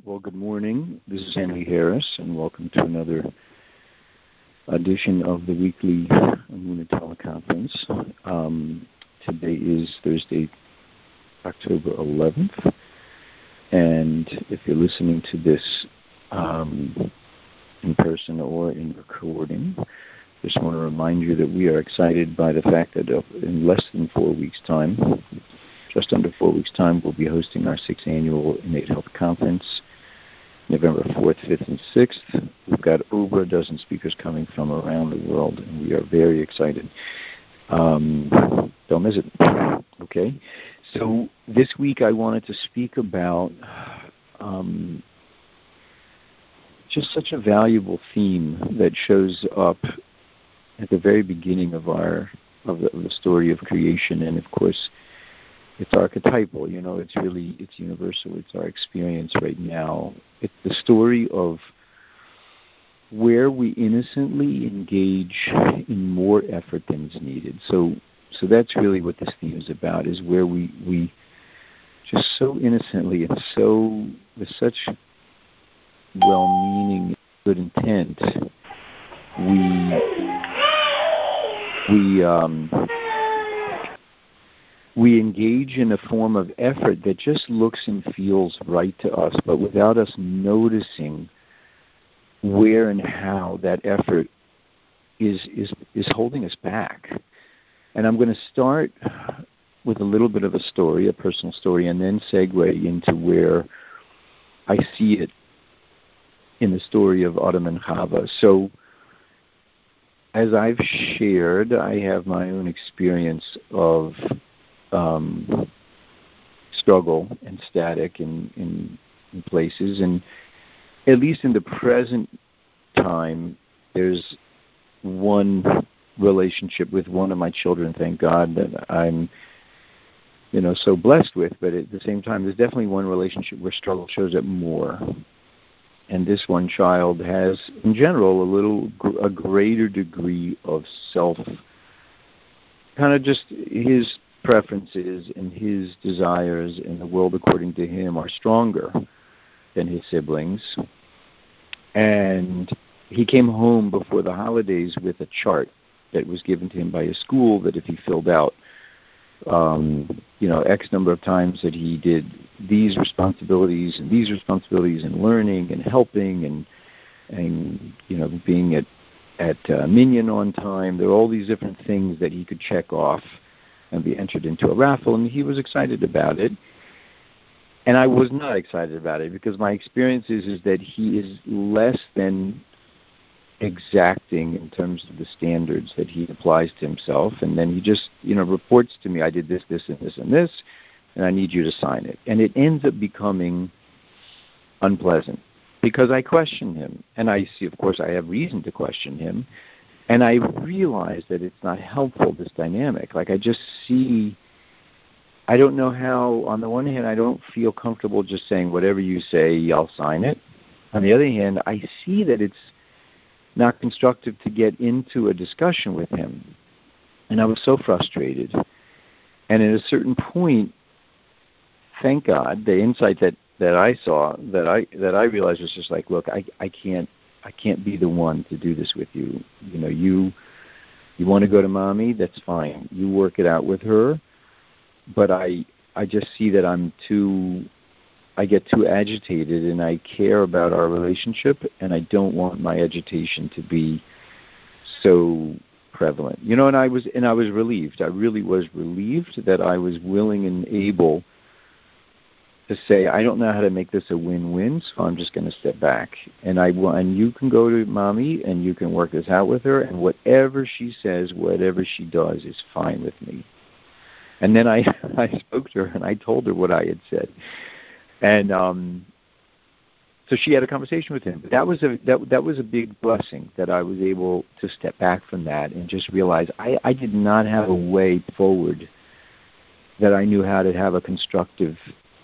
Well, good morning. This is Henry Harris, and welcome to another edition of the weekly Emunah Teleconference. Today is Thursday, October 11th, and if you're listening to this in person or in recording, just want to remind you that we are excited by the fact that in less than 4 weeks' time, just under 4 weeks' time, we'll be hosting our 6th annual Innate Health Conference, November 4th, 5th, and 6th. We've got over a dozen speakers coming from around the world, and we are very excited. Don't miss it. Okay? So this week I wanted to speak about just such a valuable theme that shows up at the very beginning of the story of creation, and of course, it's archetypal, it's universal, it's our experience right now. It's the story of where we innocently engage in more effort than is needed. So that's really what this theme is about, is where we just so innocently and so with such well-meaning, good intent, we engage in a form of effort that just looks and feels right to us, but without us noticing where and how that effort is holding us back. And I'm going to start with a little bit of a story, a personal story, and then segue into where I see it in the story of Adam and Chava. So, as I've shared, I have my own experience of struggle and static in places, and at least in the present time, there's one relationship with one of my children, thank God, that I'm so blessed with, but at the same time, there's definitely one relationship where struggle shows up more. And this one child has, in general, a greater degree of self, kind of just his preferences and his desires in the world according to him are stronger than his siblings. And he came home before the holidays with a chart that was given to him by his school that if he filled out, X number of times that he did these responsibilities and learning and helping and being at Minyan on time. There were all these different things that he could check off and be entered into a raffle, and he was excited about it. And I was not excited about it because my experience is that he is less than exacting in terms of the standards that he applies to himself, and then he just reports to me, I did this, this, and this, and this, and I need you to sign it. And it ends up becoming unpleasant because I question him, and I see, of course, I have reason to question him, and I realize that it's not helpful, this dynamic. Like, I just see, I don't know how, on the one hand, I don't feel comfortable just saying, whatever you say, I'll sign it. On the other hand, I see that it's not constructive to get into a discussion with him. And I was so frustrated. And at a certain point, thank God, the insight that I saw, that I realized was just like, look, I can't be the one to do this with you. You want to go to mommy, that's fine. You work it out with her. But I just see that I get too agitated, and I care about our relationship, and I don't want my agitation to be so prevalent. And I was relieved. I really was relieved that I was willing and able to say, I don't know how to make this a win-win, so I'm just going to step back. And you can go to mommy, and you can work this out with her, and whatever she says, whatever she does is fine with me. And then I spoke to her, and I told her what I had said. And so she had a conversation with him. But that was a big blessing, that I was able to step back from that and just realize I did not have a way forward that I knew how to have a constructive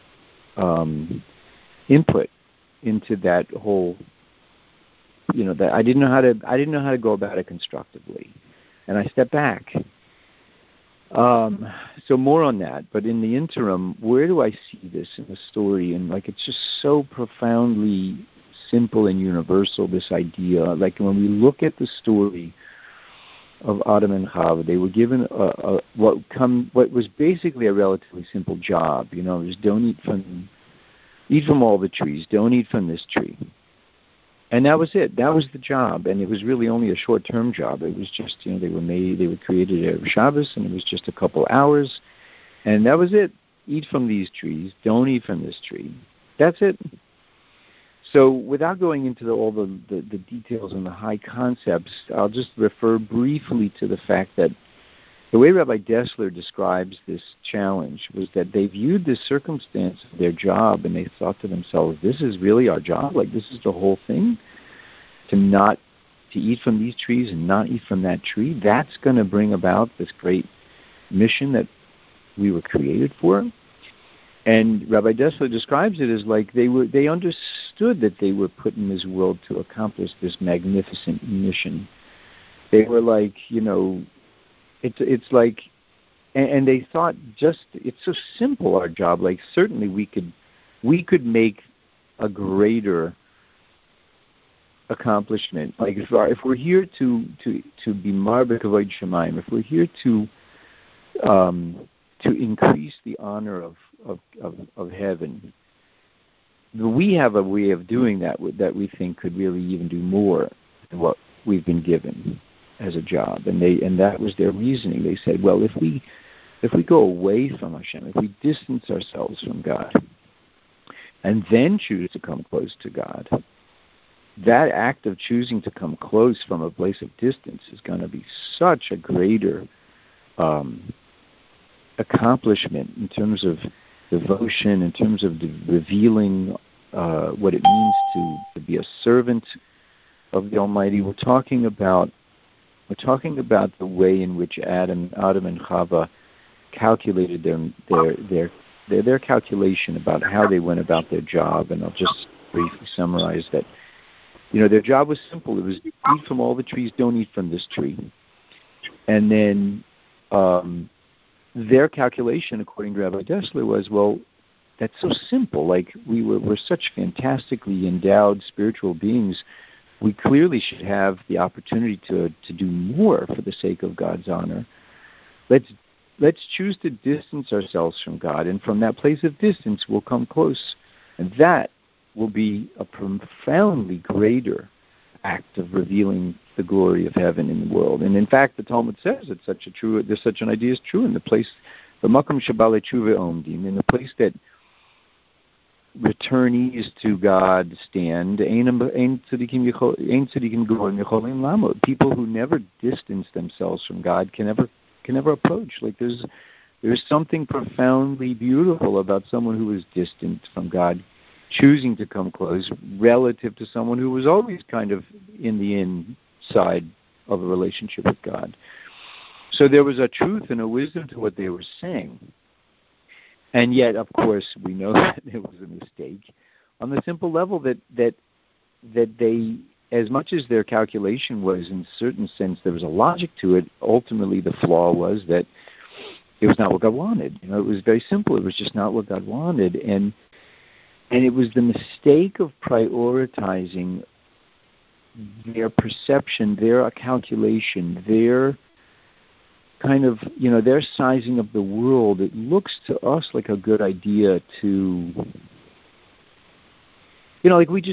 input into that whole, that I didn't know how to go about it constructively. And I stepped back. So more on that. But in the interim, where do I see this in the story? And like, it's just so profoundly simple and universal, this idea. Like when we look at the story of Adam and Chava, they were given what was basically a relatively simple job. It was don't eat from all the trees. Don't eat from this tree. And that was it. That was the job, and it was really only a short-term job. It was just, they were created at Shabbos, and it was just a couple hours, and that was it. Eat from these trees. Don't eat from this tree. That's it. So, without going into all the details and the high concepts, I'll just refer briefly to the fact that the way Rabbi Dessler describes this challenge was that they viewed this circumstance of their job and they thought to themselves, this is really our job? Like, this is the whole thing? To eat from these trees and not eat from that tree? That's going to bring about this great mission that we were created for? And Rabbi Dessler describes it as like they understood that they were put in this world to accomplish this magnificent mission. They were like, it's like, and they thought it's so simple, our job. Like certainly we could make a greater accomplishment. Like if we're here to be Marbek Avoid Shemayim, if we're here to increase the honor of heaven, we have a way of doing that we think could really even do more than what we've been given as a job. And that was their reasoning. They said, well, if we go away from Hashem, if we distance ourselves from God, and then choose to come close to God, that act of choosing to come close from a place of distance is going to be such a greater accomplishment in terms of devotion, in terms of revealing what it means to be a servant of the Almighty. We're talking about the way in which Adam and Chava calculated their calculation about how they went about their job. And I'll just briefly summarize that. Their job was simple. It was eat from all the trees, don't eat from this tree. And then their calculation, according to Rabbi Dessler, was, well, that's so simple. Like we're such fantastically endowed spiritual beings. We clearly should have the opportunity to do more for the sake of God's honor. Let's choose to distance ourselves from God, and from that place of distance we'll come close. And that will be a profoundly greater act of revealing the glory of heaven in the world. And in fact, the Talmud says that such an idea is true in the place, the Makom Shabale Tshuva Omdim, in the place that returnees to God stand, people who never distance themselves from God can never approach. Like there's something profoundly beautiful about someone who is distant from God choosing to come close relative to someone who was always kind of in the inside of a relationship with God. So there was a truth and a wisdom to what they were saying. And yet, of course, we know that it was a mistake on the simple level that they, as much as their calculation was in a certain sense, there was a logic to it, ultimately the flaw was that it was not what God wanted. It was very simple. It was just not what God wanted. And it was the mistake of prioritizing their perception, their calculation, their kind of, their sizing of the world. It looks to us like a good idea to, like we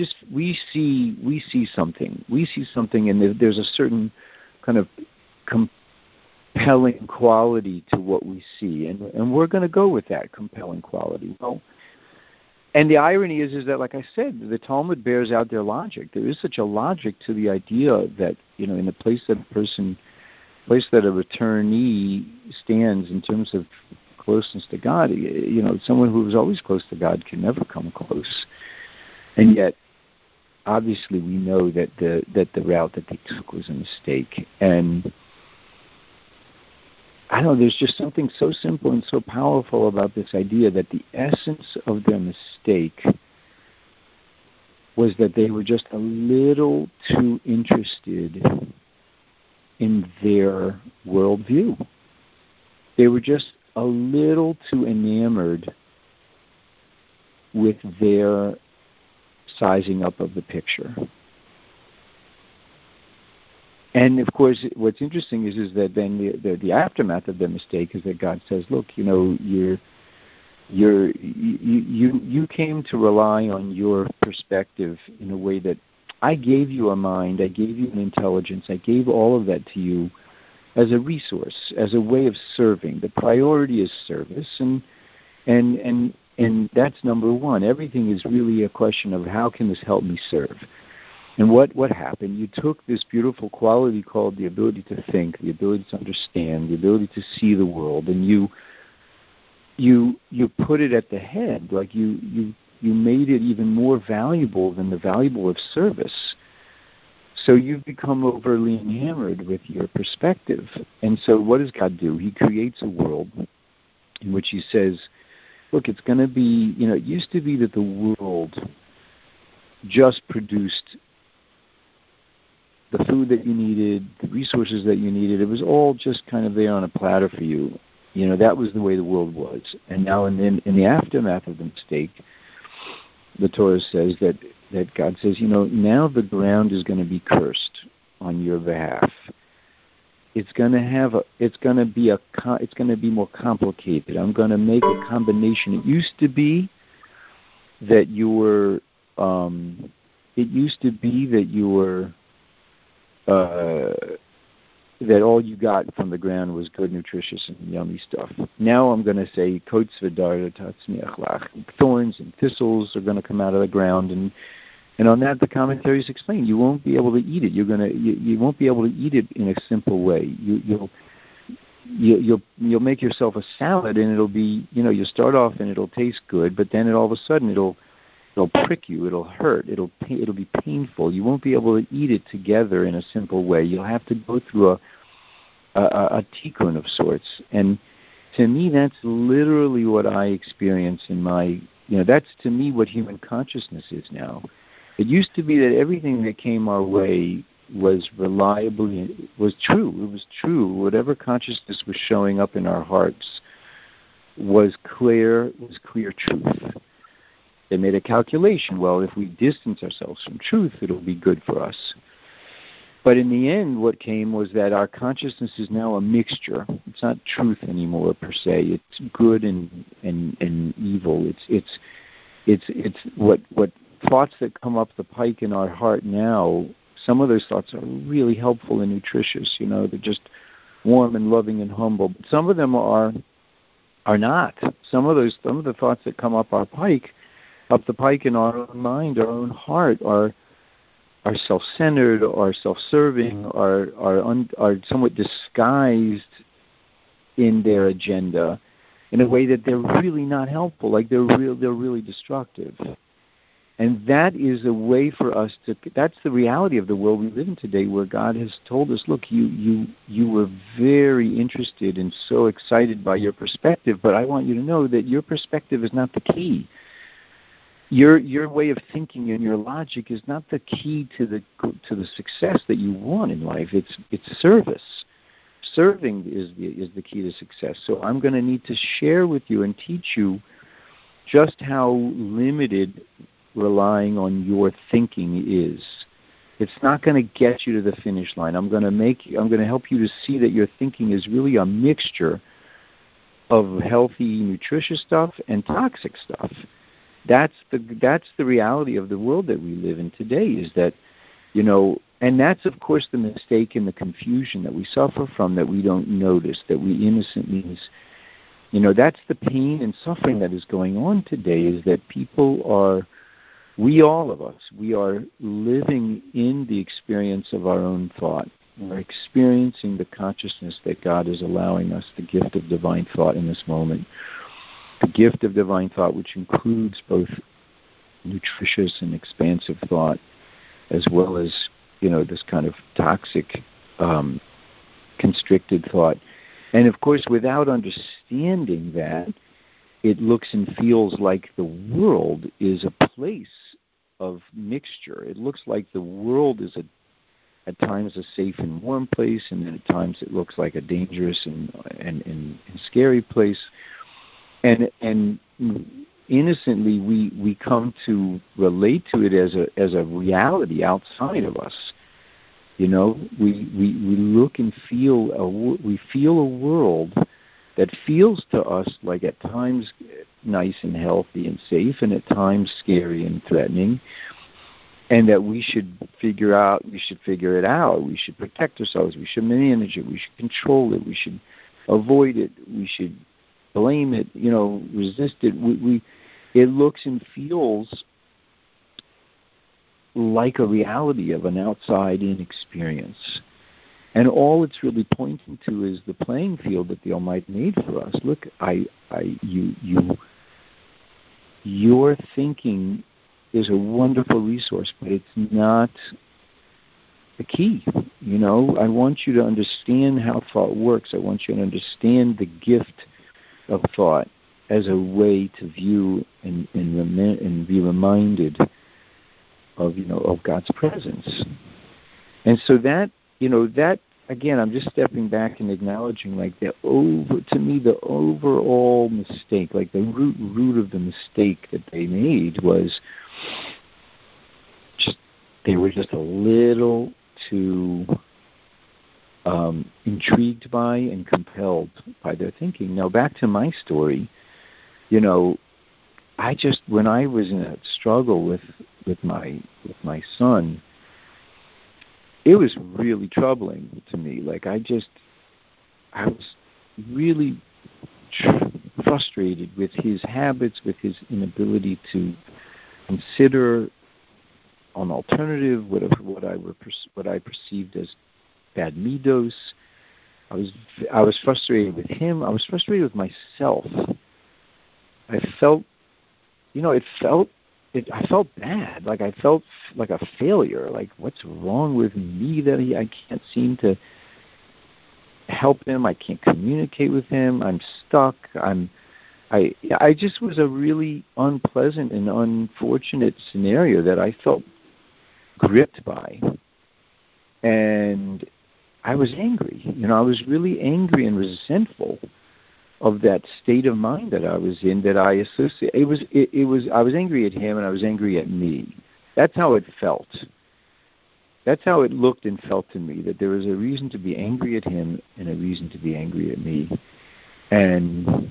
see something, and there's a certain kind of compelling quality to what we see, and we're going to go with that compelling quality. Well, and the irony is that, like I said, the Talmud bears out their logic. There is such a logic to the idea that, in the place that a returnee stands in terms of closeness to God, someone who is always close to God can never come close. And yet, obviously, we know that the route that they took was a mistake. And I don't know, there's just something so simple and so powerful about this idea that the essence of their mistake was that they were just a little too interested in their worldview. They were just a little too enamored with their sizing up of the picture. And of course, what's interesting is that then the aftermath of the mistake is that God says, "Look, you came to rely on your perspective in a way that I gave you a mind, I gave you an intelligence, I gave all of that to you as a resource, as a way of serving. The priority is service, and that's number one. Everything is really a question of how can this help me serve." And what happened? You took this beautiful quality called the ability to think, the ability to understand, the ability to see the world, and you put it at the head, like you made it even more valuable than the valuable of service. So you've become overly enamored with your perspective. And so what does God do? He creates a world in which he says, look, it's going to be, it used to be that the world just produced the food that you needed, the resources that you needed. It was all just kind of there on a platter for you. That was the way the world was. And now in the aftermath of the mistake, the Torah says that God says, now the ground is going to be cursed on your behalf. It's going to be more complicated. I'm going to make a combination. It used to be that you were that all you got from the ground was good, nutritious, and yummy stuff. Now I'm going to say, thorns and thistles are going to come out of the ground, and on that the commentaries explain you won't be able to eat it. You won't be able to eat it in a simple way. You'll make yourself a salad, and it'll be you start off and it'll taste good, but then all of a sudden it'll prick you, it'll hurt, it'll be painful. You won't be able to eat it together in a simple way. You'll have to go through a tikkun of sorts. And to me, that's literally what I experience in my, that's to me what human consciousness is now. It used to be that everything that came our way was reliably, was true. It was true. Whatever consciousness was showing up in our hearts was clear truth. They made a calculation. Well, if we distance ourselves from truth, it'll be good for us. But in the end, what came was that our consciousness is now a mixture. It's not truth anymore per se. It's good and evil. It's what thoughts that come up the pike in our heart now. Some of those thoughts are really helpful and nutritious. They're just warm and loving and humble. But some of them are not. Some of the thoughts that come up the pike in our own mind, our own heart, are self-centered, are self-serving, are somewhat disguised in their agenda in a way that they're really not helpful, like they're really destructive. And that is a way for us that's the reality of the world we live in today, where God has told us, look, you were very interested and so excited by your perspective, but I want you to know that your perspective is not the key. Your way of thinking and your logic is not the key to the success that you want in life. It's service. Serving is the key to success. So I'm going to need to share with you and teach you just how limited relying on your thinking is. It's not going to get you to the finish line. I'm going to help you to see that your thinking is really a mixture of healthy, nutritious stuff and toxic stuff. That's the reality of the world that we live in today, is that, and that's, of course, the mistake and the confusion that we suffer from, that we don't notice, that we innocently, that's the pain and suffering that is going on today, is that all of us, we are living in the experience of our own thought. We're experiencing the consciousness that God is allowing us, the gift of divine thought in this moment. The gift of divine thought, which includes both nutritious and expansive thought, as well as, this kind of toxic, constricted thought. And of course, without understanding that, it looks and feels like the world is a place of mixture. It looks like the world is at times a safe and warm place, and then at times it looks like a dangerous and scary place. And innocently we come to relate to it as a reality outside of us. You know, we look and feel a world that feels to us like at times nice and healthy and safe, and at times scary and threatening, and that we should figure it out, we should protect ourselves, we should manage it, we should control it, we should avoid it, we should blame it, resist it. It looks and feels like a reality of an outside-in experience. And all it's really pointing to is the playing field that the Almighty made for us. Look, your thinking is a wonderful resource, but it's not the key. I want you to understand how thought works. I want you to understand the gift of thought as a way to view and be reminded of God's presence. And so that again, I'm just stepping back and acknowledging the overall mistake, like the root of the mistake that they made was they were just a little too intrigued by and compelled by their thinking. Now back to my story, when I was in a struggle with my son, it was really troubling to me. I was really frustrated with his habits, with his inability to consider an alternative, what I perceived as bad middos. I was frustrated with him. I was frustrated with myself. I felt bad. I felt like a failure. Like, what's wrong with me that I can't seem to help him? I can't communicate with him. I'm stuck. I just was a really unpleasant and unfortunate scenario that I felt gripped by. And I was angry. I was really angry and resentful of that state of mind that I was in, that I associate. I was angry at him and I was angry at me. That's how it felt. That's how it looked and felt to me, that there was a reason to be angry at him and a reason to be angry at me. And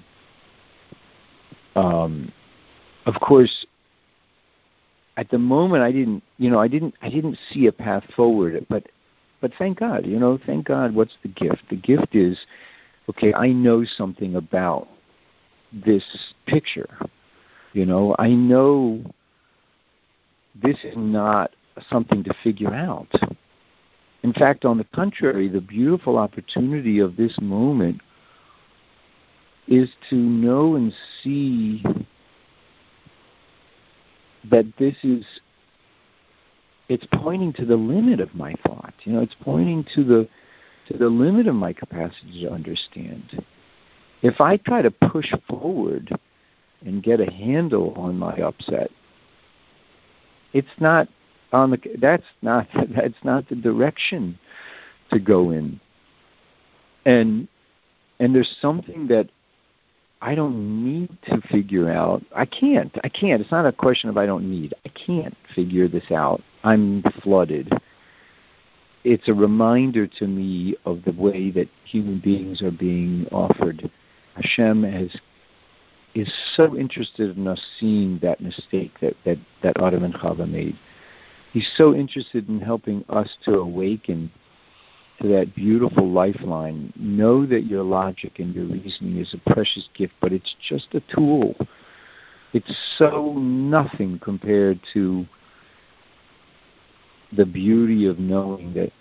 of course, at the moment I didn't see a path forward, but thank God, thank God. What's the gift? The gift is, okay, I know something about this picture. I know this is not something to figure out. In fact, on the contrary, the beautiful opportunity of this moment is to know and see that it's pointing to the limit of my thought. It's pointing to the limit of my capacity to understand. If I try to push forward and get a handle on my upset, that's not the direction to go in. And there's something that I don't need to figure out. I can't. It's not a question of I don't need. I can't figure this out. I'm flooded. It's a reminder to me of the way that human beings are being offered. Hashem is so interested in us seeing that mistake that Adam and Chava made. He's so interested in helping us to awaken to that beautiful lifeline. Know that your logic and your reasoning is a precious gift, but it's just a tool. It's so nothing compared to the beauty of knowing that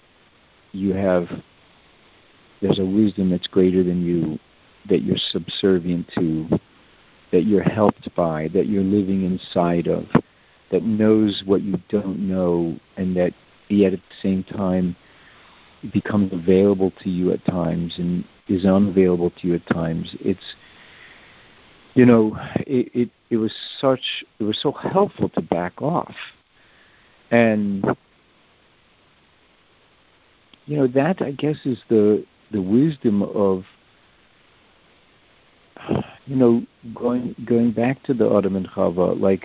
there's a wisdom that's greater than you, that you're subservient to, that you're helped by, that you're living inside of, that knows what you don't know, and that yet at the same time it becomes available to you at times and is unavailable to you at times. It's, it was so helpful to back off. And that I guess is the wisdom of, going back to the Adam and Chava, like,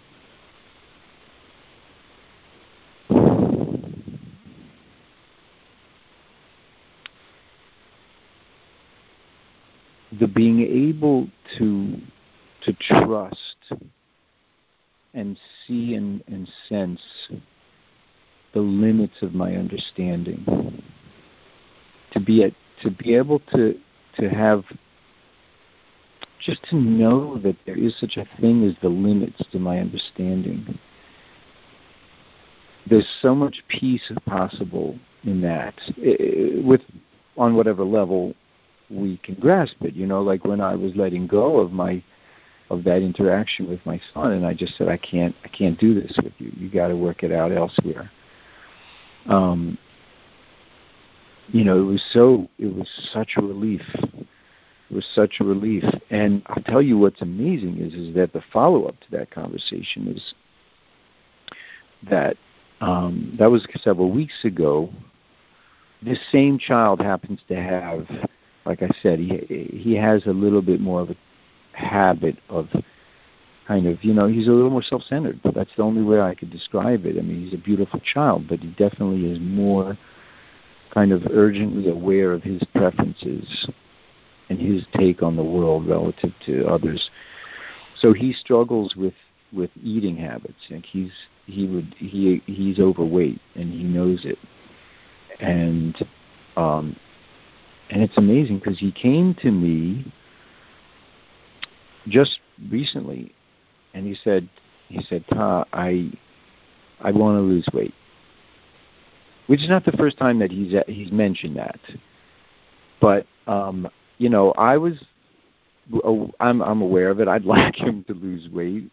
the being able to trust and see and sense the limits of my understanding, to be able to have, just to know that there is such a thing as the limits to my understanding. There's so much peace possible in that, on whatever level we can grasp it. Like when I was letting go of that interaction with my son, and I just said, I can't do this with you. You got to work it out elsewhere. It was such a relief. It was such a relief. And I'll tell you what's amazing is that the follow-up to that conversation is that that was several weeks ago. This same child happens to have, like I said, he has a little bit more of a habit of kind of, he's a little more self-centered. That's the only way I could describe it. I mean, he's a beautiful child, but he definitely is more kind of urgently aware of his preferences and his take on the world relative to others. So he struggles with eating habits. Like he's overweight and he knows it. And it's amazing because he came to me just recently, and he said, Ta, I want to lose weight, which is not the first time that he's mentioned that, but I'm aware of it. I'd like him to lose weight.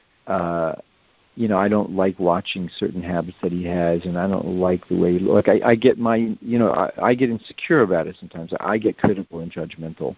I don't like watching certain habits that he has, and I don't like the way. Like I get I get insecure about it sometimes. I get critical and judgmental.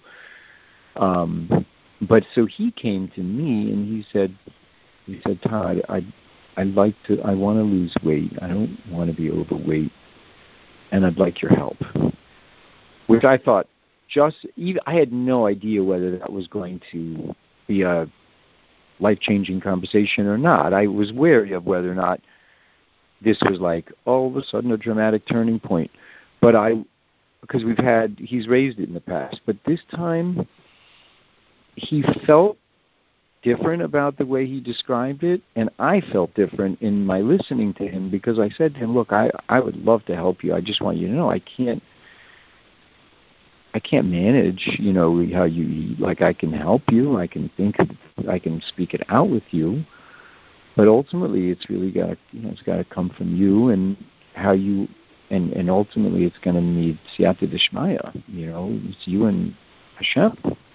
But so he came to me and he said, Todd, I want to lose weight. I don't want to be overweight, and I'd like your help. Which I thought, I had no idea whether that was going to be a life-changing conversation or not. I was wary of whether or not this was like all of a sudden a dramatic turning point. But because he's raised it in the past, but this time he felt different about the way he described it, and I felt different in my listening to him, because I said to him, look, I would love to help you. I just want you to know I can't manage, how you eat. Like I can help you, I can speak it out with you, but ultimately it's really got to come from you, and how you, and ultimately it's going to need siyata d'shmaya. It's you and Hashem.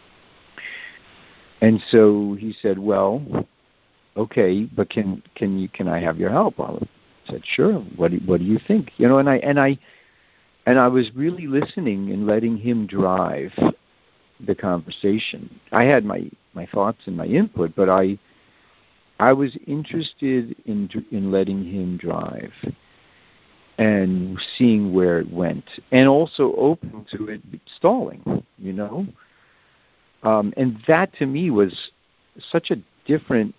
And so he said, well, okay, but can I have your help? I said, sure. What do you think? And I was really listening and letting him drive the conversation. I had my thoughts and my input, but I was interested in letting him drive and seeing where it went, and also open to it stalling, and that to me was such a different.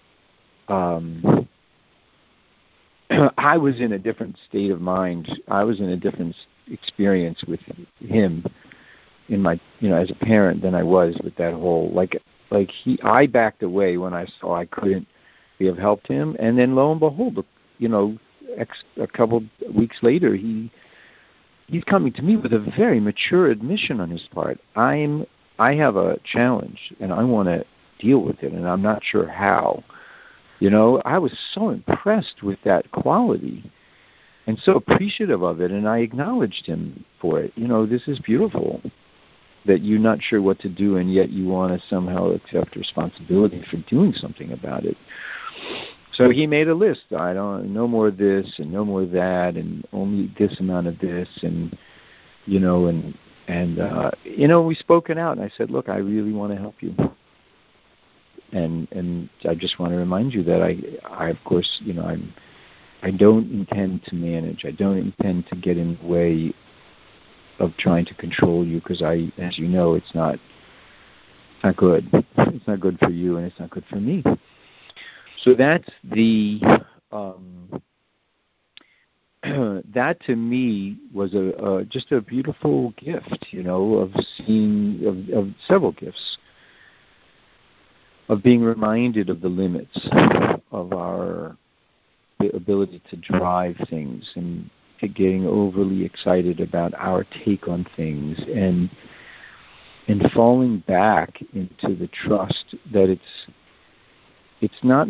I was in a different state of mind. I was in a different experience with him in my, as a parent than I was with that whole, I backed away when I saw I couldn't have helped him. And then lo and behold, a couple weeks later, he's coming to me with a very mature admission on his part. I have a challenge and I want to deal with it, and I'm not sure how. I was so impressed with that quality and so appreciative of it, and I acknowledged him for it. This is beautiful that you're not sure what to do, and yet you want to somehow accept responsibility for doing something about it. So he made a list. No more of this and no more of that, and only this amount of this, and we spoke it out, and I said, look, I really want to help you. And I just want to remind you that I of course, I'm I don't intend to manage. I don't intend to get in the way of trying to control you, because as you know, it's not good. It's not good for you, and it's not good for me. So that's the that to me was just a beautiful gift, of seeing of several gifts, of being reminded of the limits of our ability to drive things, and to getting overly excited about our take on things, and falling back into the trust that it's not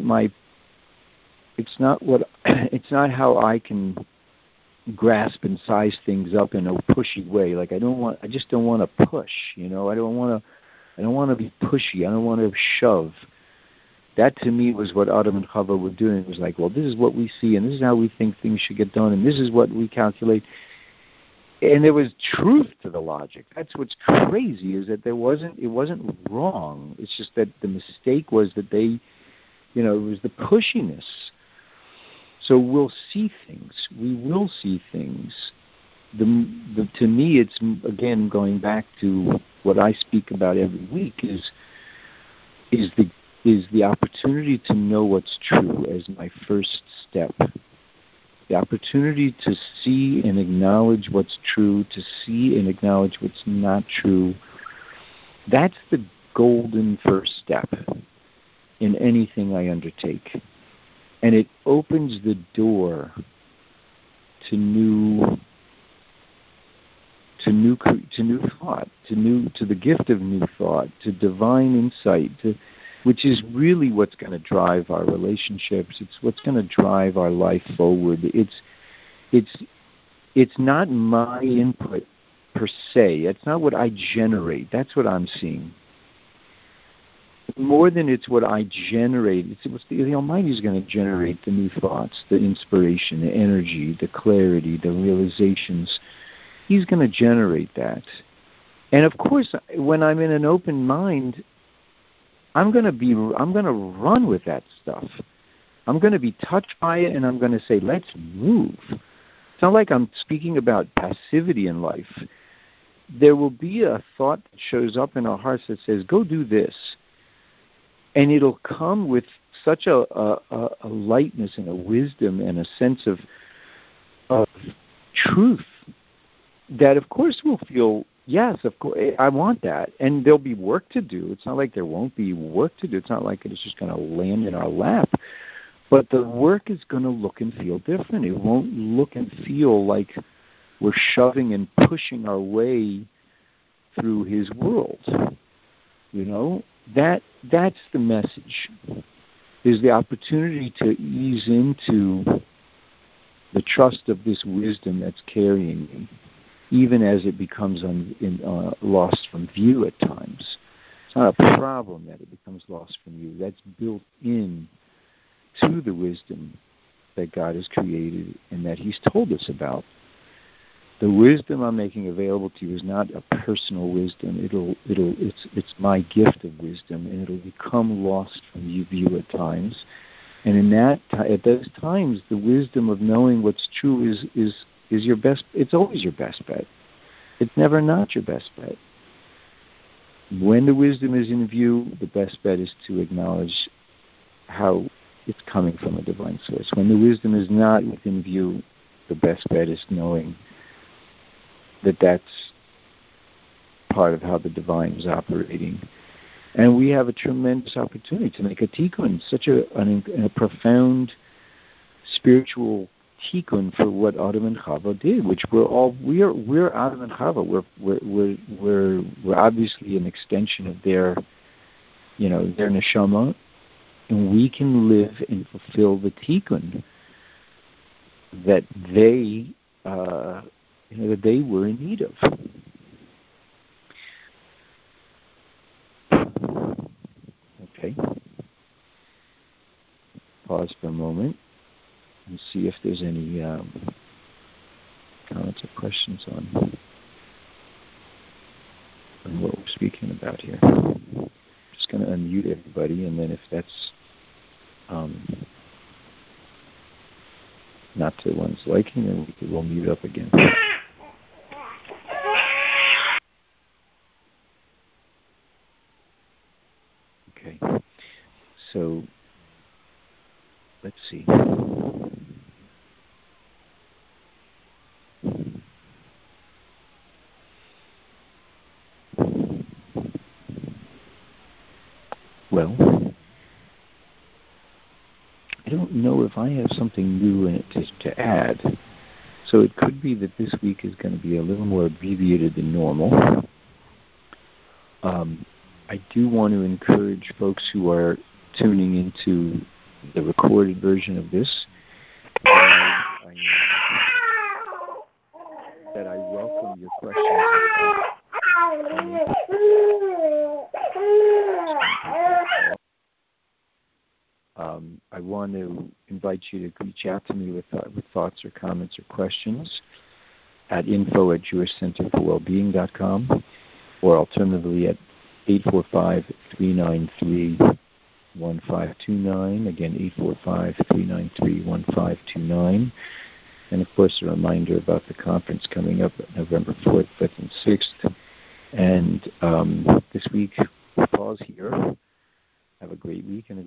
how I can grasp and size things up in a pushy way. Like I just don't want to push, I don't want to be pushy. I don't want to shove. That to me was what Adam and Chava were doing. It was like, well, this is what we see, and this is how we think things should get done, and this is what we calculate. And there was truth to the logic. That's what's crazy, is that it wasn't wrong. It's just that the mistake was that it was the pushiness. So we'll see things. We will see things. To me, it's, again, going back to what I speak about every week, is the opportunity to know what's true as my first step. The opportunity to see and acknowledge what's true, to see and acknowledge what's not true. That's the golden first step in anything I undertake. And it opens the door to new thought, to the gift of new thought, to divine insight, which is really what's going to drive our relationships. It's what's going to drive our life forward. It's not my input per se. It's not what I generate. That's what I'm seeing. More than it's what I generate, it's the Almighty is going to generate the new thoughts, the inspiration, the energy, the clarity, the realizations. He's going to generate that. And of course, when I'm in an open mind, I'm going to run with that stuff. I'm going to be touched by it, and I'm going to say, let's move. It's not like I'm speaking about passivity in life. There will be a thought that shows up in our hearts that says, go do this. And it'll come with such a lightness and a wisdom and a sense of truth that, of course, we'll feel, yes, of course, I want that. And there'll be work to do. It's not like there won't be work to do. It's not like it's just going to land in our lap. But the work is going to look and feel different. It won't look and feel like we're shoving and pushing our way through His world. That's the message, is the opportunity to ease into the trust of this wisdom that's carrying me, even as it becomes lost from view at times. It's not a problem that it becomes lost from you. That's built in to the wisdom that God has created and that He's told us about. The wisdom I'm making available to you is not a personal wisdom. It's my gift of wisdom, and it'll become lost from view at times. And at those times, the wisdom of knowing what's true is your best. It's always your best bet. It's never not your best bet. When the wisdom is in view, the best bet is to acknowledge how it's coming from a divine source. When the wisdom is not within view, the best bet is knowing that that's part of how the divine is operating. And we have a tremendous opportunity to make a tikkun, such a profound spiritual tikkun for what Adam and Chava did, which we're Adam and Chava. We're obviously an extension of their neshama, and we can live and fulfill the tikkun that they were in need of. Okay. Pause for a moment and see if there's any comments or questions on what we're speaking about here. Just going to unmute everybody, and then if that's not to one's liking, then we'll mute up again. Okay. So, let's see. Well, I don't know if I have something new in it to add. So it could be that this week is going to be a little more abbreviated than normal. I do want to encourage folks who are tuning into the recorded version of this that I welcome your questions. I want to invite you to reach out to me with thoughts or comments or questions at info@jewishcenterforwellbeing.com, or alternatively at 845-393-1529. Again, 845-393-1529. And, of course, a reminder about the conference coming up November 4th, 5th, and 6th. And this week, we'll pause here. Have a great week and a